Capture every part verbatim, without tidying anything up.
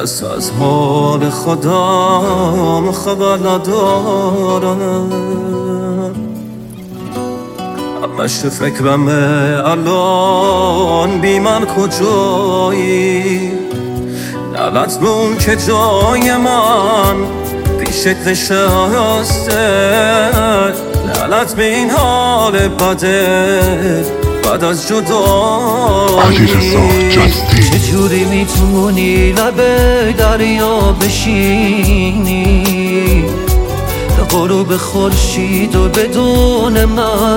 دست از حال خودم خبر ندارم، همش فکرمه الان بی من کجایی. نلطمون که جای من پیشت نشسته، نلطم این حال بده بعد از جدایی. چجوری میتونی لب دریا بشینی، غروب خورشید و بدون من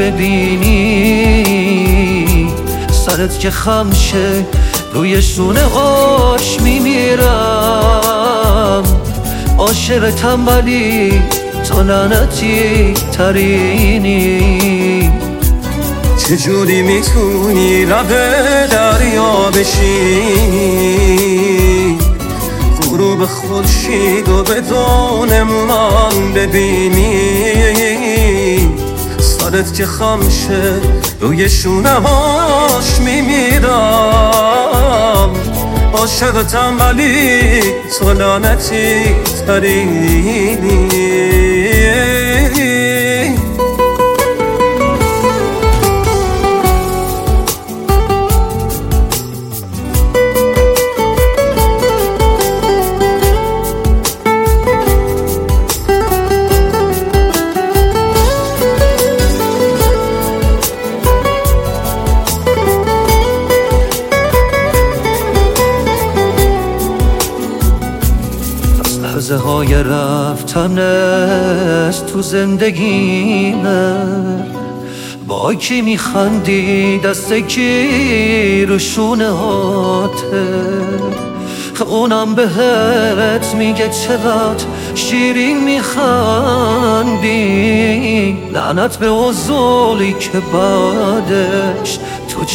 ببینی؟ سرت که خم شه روی شونه هاش میمیرم، عاشق تنبلی تو لعنتی ترینی. چجوری میتونی لب دریا بشینی، غروب خورشید و بدون من ببینی؟ سرت که خم شه روی شونه هاش میمیرم، عاشق تنبلی تو لعنتی ترینی. لحظه های رفتنت تو زندگیمه، با کی میخندی دست کی رو شونه هاته، اونم بهت میگه چقدر شیرین میخندی. لعنت به عضولی که بعدش تو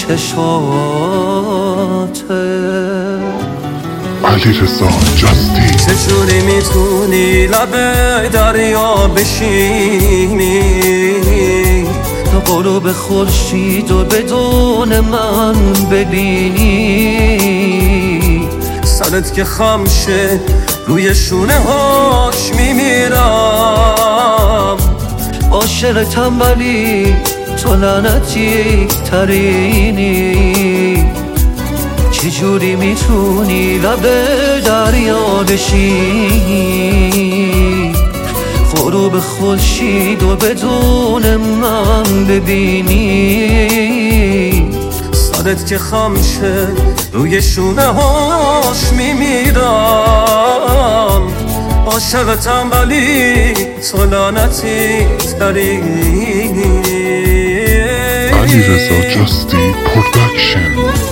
چشاته. علیرضا جاستی. چجوری میتونی لب دریا بشینی، غروب خورشید و بدون من ببینی؟ سرت که خم شه روی شونه هاش میمیرم، عاشق تنبلی تو لعنتی ترینی. چجوری میتونی لب دریا بشینی، غروب خورشید و بدون من ببینی؟ سرت که خم شه روی شونه هاش میمیرم، عاشق تنبلی تو لعنتی ترینی. علیرضا جاستی پروداکشن.